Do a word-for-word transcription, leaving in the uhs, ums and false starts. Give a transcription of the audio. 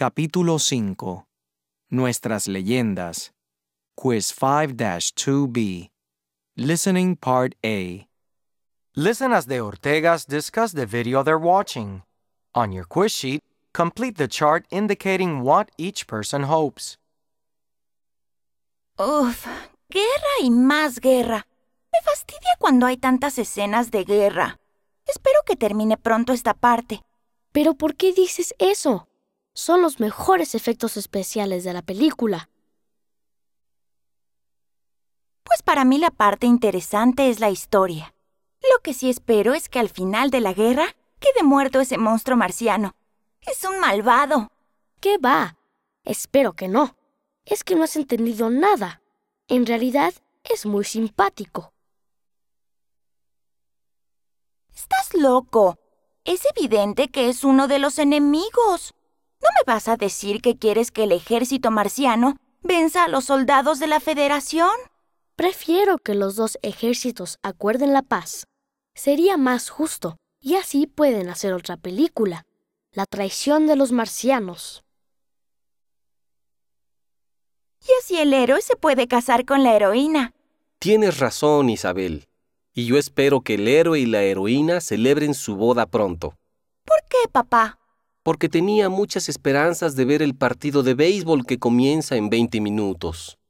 Capítulo cinco. Nuestras leyendas. Quiz five dash two B. Listening Part A. Listen as the Ortegas discuss the video they're watching. On your quiz sheet, complete the chart indicating what each person hopes. Uf, guerra y más guerra. Me fastidia cuando hay tantas escenas de guerra. Espero que termine pronto esta parte. ¿Pero por qué dices eso? Son los mejores efectos especiales de la película. Pues para mí la parte interesante es la historia. Lo que sí espero es que al final de la guerra quede muerto ese monstruo marciano. ¡Es un malvado! ¿Qué va? Espero que no. Es que no has entendido nada. En realidad, es muy simpático. ¡Estás loco! Es evidente que es uno de los enemigos. ¿No me vas a decir que quieres que el ejército marciano venza a los soldados de la Federación? Prefiero que los dos ejércitos acuerden la paz. Sería más justo, y así pueden hacer otra película. La traición de los marcianos. Y así el héroe se puede casar con la heroína. Tienes razón, Isabel. Y yo espero que el héroe y la heroína celebren su boda pronto. ¿Por qué, papá? Porque tenía muchas esperanzas de ver el partido de béisbol que comienza en veinte minutos.